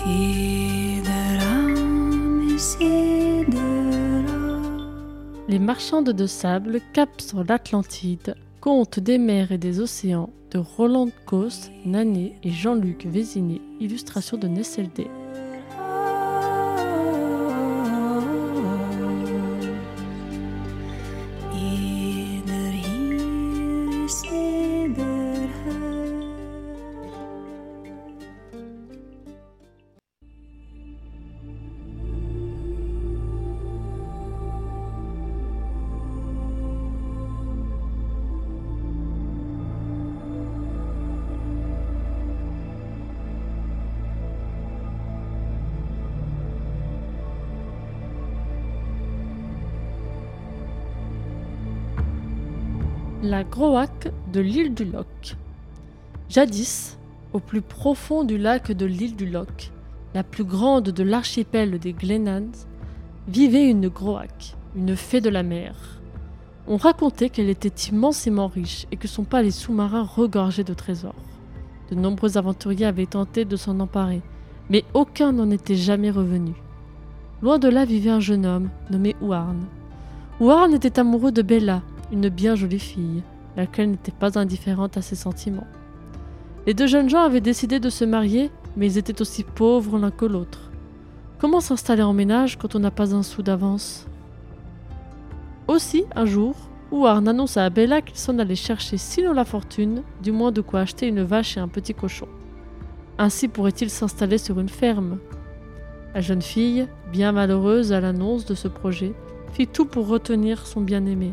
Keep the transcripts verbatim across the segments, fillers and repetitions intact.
Les marchandes de sable, cap sur l'Atlantide, contes des mers et des océans de Roland Coss, Nané et Jean-Luc Vézinet, illustration de Nesseldé. La Groaque de l'île du Loch. Jadis, au plus profond du lac de l'île du Loch, la plus grande de l'archipel des Glenans, vivait une Groaque, une fée de la mer. On racontait qu'elle était immensément riche et que son palais sous-marin regorgeait de trésors. De nombreux aventuriers avaient tenté de s'en emparer, mais aucun n'en était jamais revenu. Loin de là vivait un jeune homme nommé Ouarn. Ouarn était amoureux de Bella, une bien jolie fille, laquelle n'était pas indifférente à ses sentiments. Les deux jeunes gens avaient décidé de se marier, mais ils étaient aussi pauvres l'un que l'autre. Comment s'installer en ménage quand on n'a pas un sou d'avance ? Aussi, un jour, Ouarn annonça à Bella qu'il s'en allait chercher, sinon la fortune, du moins de quoi acheter une vache et un petit cochon. Ainsi pourrait-il s'installer sur une ferme. La jeune fille, bien malheureuse à l'annonce de ce projet, fit tout pour retenir son bien-aimé.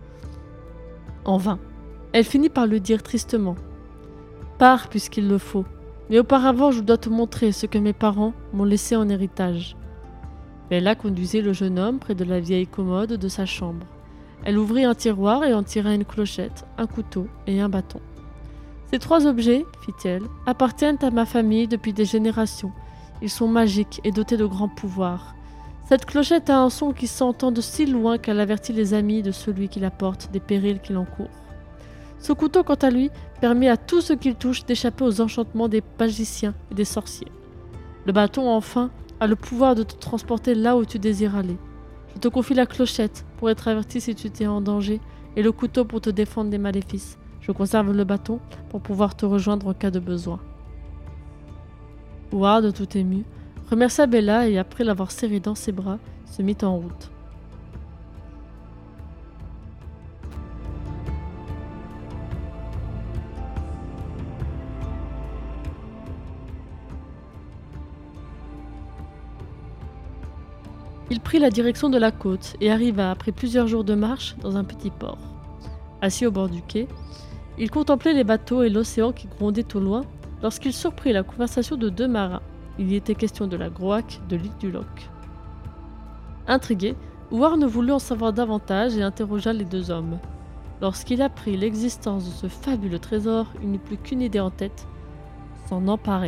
En vain. Elle finit par lui dire tristement « Pars puisqu'il le faut, mais auparavant je dois te montrer ce que mes parents m'ont laissé en héritage. » Bella conduisit le jeune homme près de la vieille commode de sa chambre. Elle ouvrit un tiroir et en tira une clochette, un couteau et un bâton. « Ces trois objets, fit-elle, appartiennent à ma famille depuis des générations. Ils sont magiques et dotés de grands pouvoirs. Cette clochette a un son qui s'entend de si loin qu'elle avertit les amis de celui qui la porte des périls qu'il encourt. Ce couteau, quant à lui, permet à tout ce qu'il touche d'échapper aux enchantements des magiciens et des sorciers. Le bâton, enfin, a le pouvoir de te transporter là où tu désires aller. Je te confie la clochette pour être averti si tu t'es en danger et le couteau pour te défendre des maléfices. Je conserve le bâton pour pouvoir te rejoindre en cas de besoin. » Ouarn, tout ému, remercia Bella et après l'avoir serrée dans ses bras, se mit en route. Il prit la direction de la côte et arriva, après plusieurs jours de marche, dans un petit port. Assis au bord du quai, il contemplait les bateaux et l'océan qui grondaient au loin lorsqu'il surprit la conversation de deux marins. Il y était question de la Groaque de l'île du Loch. Intrigué, Ouarn voulut en savoir davantage et interrogea les deux hommes. Lorsqu'il apprit l'existence de ce fabuleux trésor, il n'eut plus qu'une idée en tête, s'en emparer.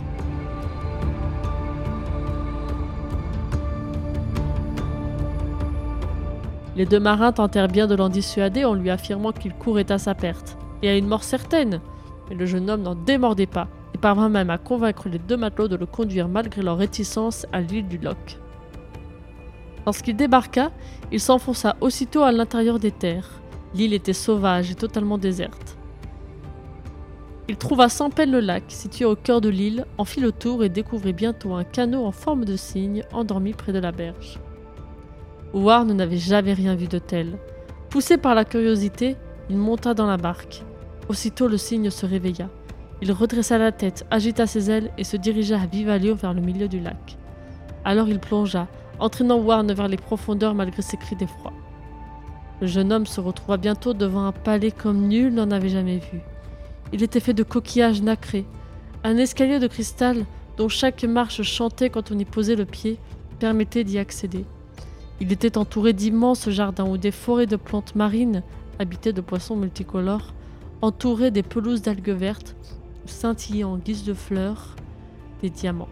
Les deux marins tentèrent bien de l'en dissuader en lui affirmant qu'il courait à sa perte, et à une mort certaine, mais le jeune homme n'en démordait pas, et parvint même à convaincre les deux matelots de le conduire malgré leur réticence à l'île du Loch. Lorsqu'il débarqua, il s'enfonça aussitôt à l'intérieur des terres. L'île était sauvage et totalement déserte. Il trouva sans peine le lac, situé au cœur de l'île, en fit le tour et découvrit bientôt un canot en forme de cygne endormi près de la berge. Ouarn n'avait jamais rien vu de tel. Poussé par la curiosité, il monta dans la barque. Aussitôt le cygne se réveilla. Il redressa la tête, agita ses ailes et se dirigea à vive allure vers le milieu du lac. Alors il plongea, entraînant Ouarn vers les profondeurs malgré ses cris d'effroi. Le jeune homme se retrouva bientôt devant un palais comme nul n'en avait jamais vu. Il était fait de coquillages nacrés. Un escalier de cristal, dont chaque marche chantait quand on y posait le pied, permettait d'y accéder. Il était entouré d'immenses jardins où des forêts de plantes marines, habitées de poissons multicolores, entourées des pelouses d'algues vertes, où scintillaient en guise de fleurs des diamants.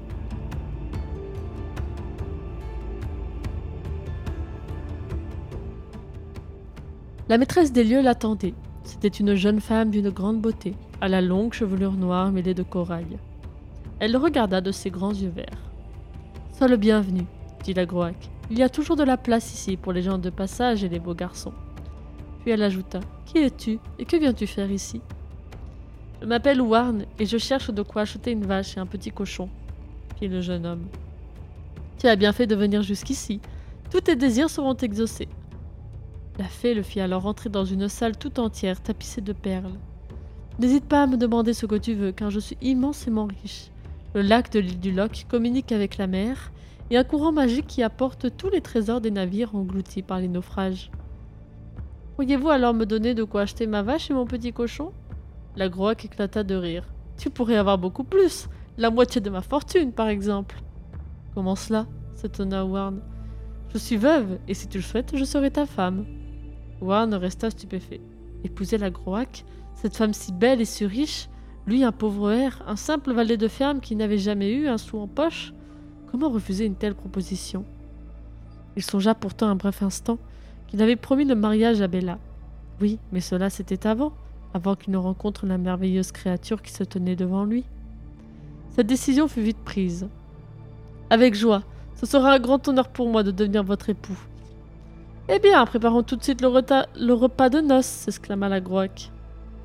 La maîtresse des lieux l'attendait. C'était une jeune femme d'une grande beauté, à la longue chevelure noire mêlée de corail. Elle le regarda de ses grands yeux verts. « Sois le bienvenu, dit la Groaque. Il y a toujours de la place ici pour les gens de passage et les beaux garçons. » Puis elle ajouta. « Qui es-tu et que viens-tu faire ici ?»« Je m'appelle Warne et je cherche de quoi acheter une vache et un petit cochon, » fit le jeune homme. « Tu as bien fait de venir jusqu'ici. Tous tes désirs seront exaucés. » La fée le fit alors entrer dans une salle tout entière tapissée de perles. « N'hésite pas à me demander ce que tu veux, car je suis immensément riche. Le lac de l'île du Loch communique avec la mer, et un courant magique qui apporte tous les trésors des navires engloutis par les naufrages. Pourriez-vous alors me donner de quoi acheter ma vache et mon petit cochon ?» La Groaque éclata de rire. « Tu pourrais avoir beaucoup plus, la moitié de ma fortune, par exemple. »« Comment cela ?» s'étonna Warne. « Je suis veuve, et si tu le souhaites, je serai ta femme. » Warne resta stupéfait. Épouser la Groaque, cette femme si belle et si riche, lui un pauvre hère, un simple valet de ferme qui n'avait jamais eu un sou en poche. Comment refuser une telle proposition? Il songea pourtant un bref instant qu'il avait promis le mariage à Bella. Oui, mais cela c'était avant, avant qu'il ne rencontre la merveilleuse créature qui se tenait devant lui. Cette décision fut vite prise. « Avec joie, ce sera un grand honneur pour moi de devenir votre époux. »« Eh bien, préparons tout de suite le, reta- le repas de noces » s'exclama la Groaque.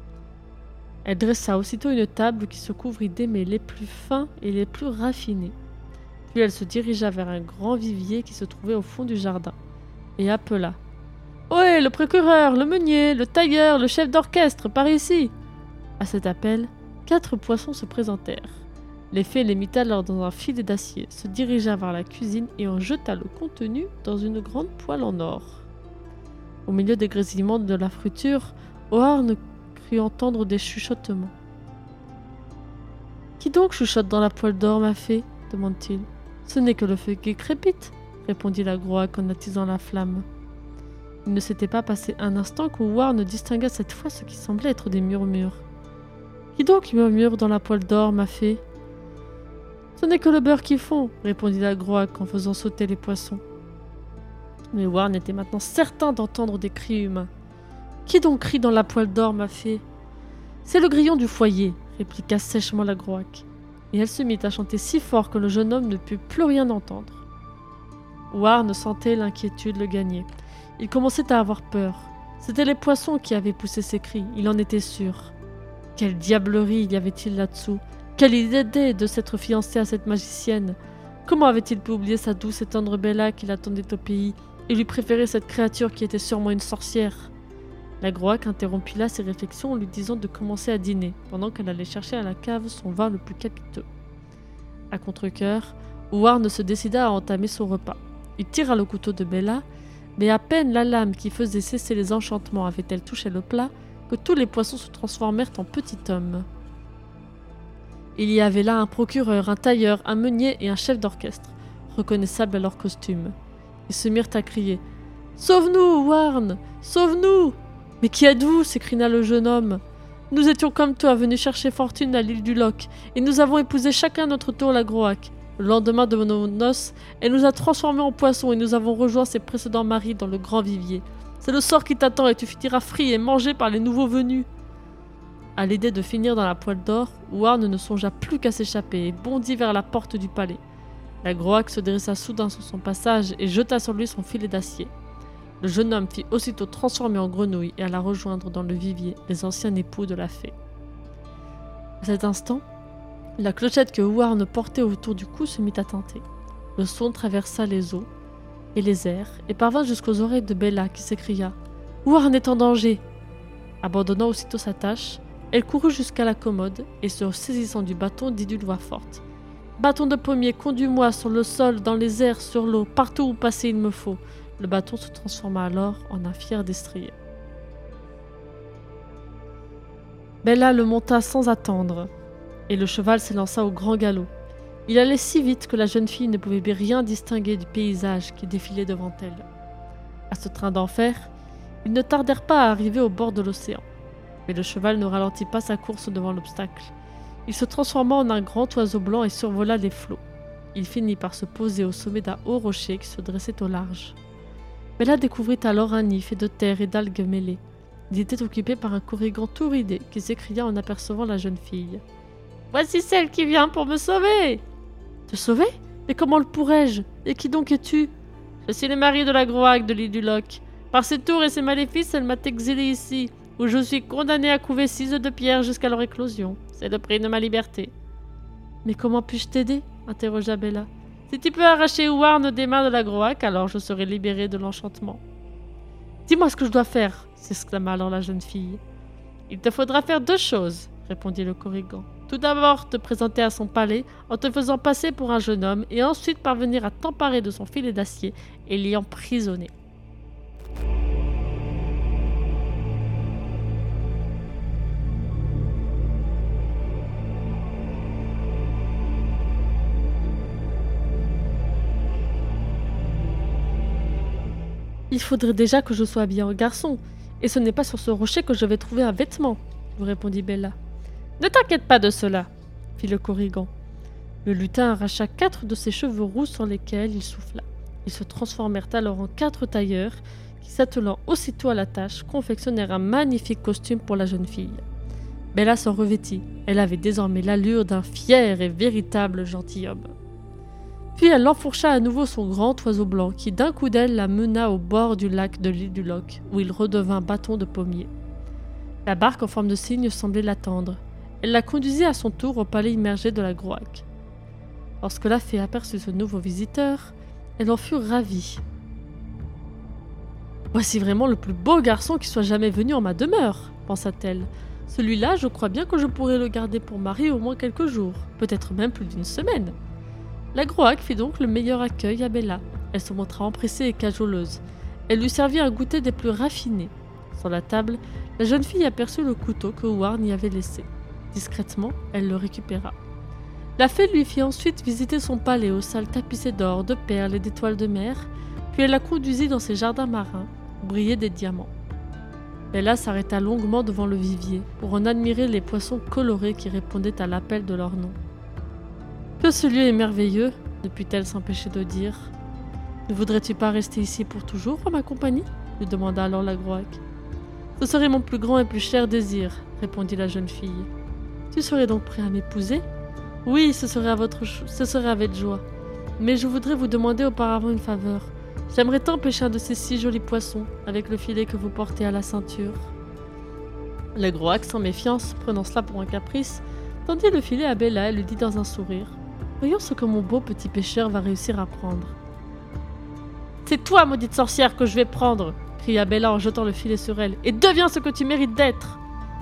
Elle dressa aussitôt une table qui se couvrit des mets les plus fins et les plus raffinés. Puis elle se dirigea vers un grand vivier qui se trouvait au fond du jardin, et appela. « Ohé, le procureur, le meunier, le tailleur, le chef d'orchestre, par ici !» À cet appel, quatre poissons se présentèrent. Les fées les mit alors dans un filet d'acier, se dirigea vers la cuisine et en jeta le contenu dans une grande poêle en or. Au milieu des grésillements de la friture, Oarne crut entendre des chuchotements. « Qui donc chuchote dans la poêle d'or, ma fée ?» demanda-t-il. « Ce n'est que le feu qui crépite, » répondit la Groaque en attisant la flamme. Il ne s'était pas passé un instant que Warne distingua cette fois ce qui semblait être des murmures. « Qui donc murmure dans la poêle d'or, ma fée ?»« Ce n'est que le beurre qui fond, » répondit la Groaque en faisant sauter les poissons. Mais Warne était maintenant certain d'entendre des cris humains. « Qui donc crie dans la poêle d'or, ma fée ?»« C'est le grillon du foyer, » répliqua sèchement la Groaque. Et elle se mit à chanter si fort que le jeune homme ne put plus rien entendre. Warne sentait l'inquiétude le gagner. Il commençait à avoir peur. C'étaient les poissons qui avaient poussé ces cris, il en était sûr. Quelle diablerie y avait-il là-dessous? Quelle idée de s'être fiancé à cette magicienne? Comment avait-il pu oublier sa douce et tendre Bella qui l'attendait au pays et lui préférer cette créature qui était sûrement une sorcière? La Groaque interrompit là ses réflexions en lui disant de commencer à dîner, pendant qu'elle allait chercher à la cave son vin le plus capiteux. À contre-cœur, Warne se décida à entamer son repas. Il tira le couteau de Bella, mais à peine la lame qui faisait cesser les enchantements avait-elle touché le plat, que tous les poissons se transformèrent en petits hommes. Il y avait là un procureur, un tailleur, un meunier et un chef d'orchestre, reconnaissables à leur costume. Ils se mirent à crier « Sauve-nous, Warne! Sauve-nous !» « Mais qui êtes-vous » s'écria le jeune homme. « Nous étions comme toi venus chercher fortune à l'île du Loch, et nous avons épousé chacun notre tour la Groaque. Le lendemain de nos noces, elle nous a transformés en poissons et nous avons rejoint ses précédents maris dans le grand vivier. C'est le sort qui t'attend et tu finiras frit et mangé par les nouveaux venus. » À l'idée de finir dans la poêle d'or, Warne ne songea plus qu'à s'échapper et bondit vers la porte du palais. La Groaque se dressa soudain sur son passage et jeta sur lui son filet d'acier. Le jeune homme fit aussitôt transformer en grenouille et alla rejoindre dans le vivier les anciens époux de la fée. À cet instant, la clochette que Warne portait autour du cou se mit à tinter. Le son traversa les eaux et les airs et parvint jusqu'aux oreilles de Bella qui s'écria « Warne est en danger !» Abandonnant aussitôt sa tâche, elle courut jusqu'à la commode et se saisissant du bâton dit d'une voix forte « Bâton de pommier, conduis-moi sur le sol, dans les airs, sur l'eau, partout où passer il me faut. » Le bâton se transforma alors en un fier destrier. Bella le monta sans attendre, et le cheval s'élança au grand galop. Il allait si vite que la jeune fille ne pouvait rien distinguer du paysage qui défilait devant elle. À ce train d'enfer, ils ne tardèrent pas à arriver au bord de l'océan. Mais le cheval ne ralentit pas sa course devant l'obstacle. Il se transforma en un grand oiseau blanc et survola les flots. Il finit par se poser au sommet d'un haut rocher qui se dressait au large. Bella découvrit alors un nid fait de terre et d'algues mêlées. Il était occupé par un corrigan tout ridé qui s'écria en apercevant la jeune fille. « Voici celle qui vient pour me sauver !»« Te sauver? Mais comment le pourrais-je? Et qui donc es-tu ?»« Je suis le mari de la Groaque de l'île du Loch. Par ses tours et ses maléfices, elle m'a exilé ici, où je suis condamné à couver six œufs de pierre jusqu'à leur éclosion. C'est le prix de ma liberté. »« Mais comment puis-je t'aider ?» interrogea Bella. « Si tu peux arracher Houarn des mains de la Groaque, alors je serai libérée de l'enchantement. »« Dis-moi ce que je dois faire !» s'exclama alors la jeune fille. « Il te faudra faire deux choses, » répondit le Korrigan. « Tout d'abord, te présenter à son palais en te faisant passer pour un jeune homme et ensuite parvenir à t'emparer de son filet d'acier et l'y emprisonner. » Il faudrait déjà que je sois habillée en garçon, et ce n'est pas sur ce rocher que je vais trouver un vêtement, vous répondit Bella. Ne t'inquiète pas de cela, fit le Korrigan. Le lutin arracha quatre de ses cheveux roux sur lesquels il souffla. Ils se transformèrent alors en quatre tailleurs qui, s'attelant aussitôt à la tâche, confectionnèrent un magnifique costume pour la jeune fille. Bella s'en revêtit. Elle avait désormais l'allure d'un fier et véritable gentilhomme. Puis elle enfourcha à nouveau son grand oiseau blanc qui d'un coup d'aile la mena au bord du lac de l'île du Loch, où il redevint bâton de pommier. La barque en forme de cygne semblait l'attendre. Elle la conduisit à son tour au palais immergé de la Groaque. Lorsque la fée aperçut ce nouveau visiteur, elle en fut ravie. « Voici vraiment le plus beau garçon qui soit jamais venu en ma demeure, » pensa-t-elle. « Celui-là, je crois bien que je pourrais le garder pour mari au moins quelques jours, peut-être même plus d'une semaine. » La Groaque fit donc le meilleur accueil à Bella. Elle se montra empressée et cajoleuse. Elle lui servit un goûter des plus raffinés. Sur la table, la jeune fille aperçut le couteau que Houarn y avait laissé. Discrètement, elle le récupéra. La fée lui fit ensuite visiter son palais aux salles tapissées d'or, de perles et d'étoiles de mer, puis elle la conduisit dans ses jardins marins, où brillaient des diamants. Bella s'arrêta longuement devant le vivier, pour en admirer les poissons colorés qui répondaient à l'appel de leur nom. « Que ce lieu est merveilleux !» ne put-elle s'empêcher de dire. « Ne voudrais-tu pas rester ici pour toujours, en ma compagnie ?» lui demanda alors la Groaque. « Ce serait mon plus grand et plus cher désir, » répondit la jeune fille. « Tu serais donc prêt à m'épouser ? » ?»« Oui, ce serait, à votre cho- ce serait avec joie. Mais je voudrais vous demander auparavant une faveur. J'aimerais tant pêcher un de ces si jolis poissons, avec le filet que vous portez à la ceinture. » La Groaque, sans méfiance, prenant cela pour un caprice, tendit le filet à Bella et lui dit dans un sourire. Voyons ce que mon beau petit pêcheur va réussir à prendre. « C'est toi, maudite sorcière, que je vais prendre !» cria Bella en jetant le filet sur elle. « Et deviens ce que tu mérites d'être !»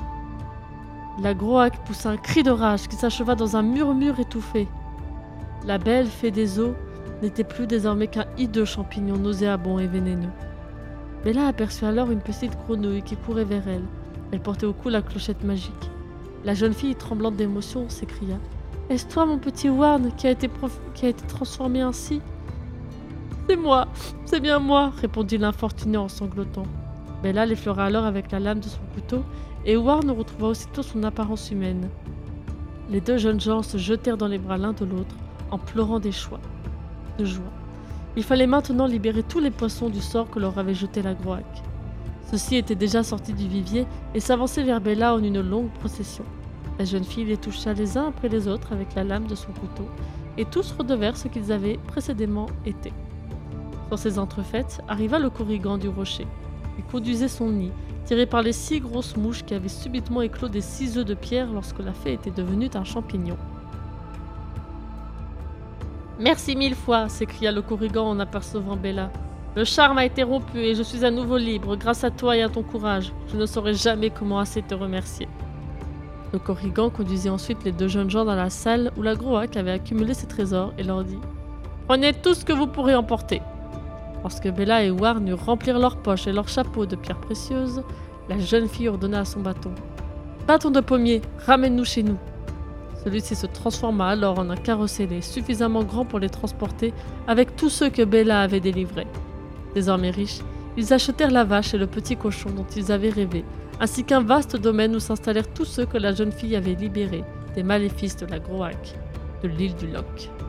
La Groaque poussa un cri de rage qui s'acheva dans un murmure étouffé. La belle fée des eaux n'était plus désormais qu'un hideux champignon nauséabond et vénéneux. Bella aperçut alors une petite grenouille qui courait vers elle. Elle portait au cou la clochette magique. La jeune fille, tremblante d'émotion, s'écria. « Est-ce toi, mon petit Houarn, qui a été, prof... qui a été transformé ainsi ?»« C'est moi, c'est bien moi !» répondit l'infortuné en sanglotant. Bella l'effleura alors avec la lame de son couteau, et Houarn retrouva aussitôt son apparence humaine. Les deux jeunes gens se jetèrent dans les bras l'un de l'autre, en pleurant des choix, de joie. Il fallait maintenant libérer tous les poissons du sort que leur avait jeté la Groaque. Ceux-ci étaient déjà sortis du vivier et s'avançaient vers Bella en une longue procession. La jeune fille les toucha les uns après les autres avec la lame de son couteau, et tous redevinrent ce qu'ils avaient précédemment été. Sur ces entrefaites, arriva le Korrigan du rocher. Il conduisait son nid, tiré par les six grosses mouches qui avaient subitement éclos des six œufs de pierre lorsque la fée était devenue un champignon. « Merci mille fois !» s'écria le Korrigan en apercevant Bella. « Le charme a été rompu et je suis à nouveau libre grâce à toi et à ton courage. Je ne saurai jamais comment assez te remercier. » Le Korrigan conduisit ensuite les deux jeunes gens dans la salle où la Groaque avait accumulé ses trésors et leur dit « Prenez tout ce que vous pourrez emporter. » Lorsque Bella et Houarn eurent rempli leurs poches et leurs chapeaux de pierres précieuses, la jeune fille ordonna à son bâton « Bâton de pommier, ramène-nous chez nous !» Celui-ci se transforma alors en un carrosse-ailé suffisamment grand pour les transporter avec tous ceux que Bella avait délivrés. Désormais riches, ils achetèrent la vache et le petit cochon dont ils avaient rêvé, ainsi qu'un vaste domaine où s'installèrent tous ceux que la jeune fille avait libérés des maléfices de la Groaque, de l'île du Loch.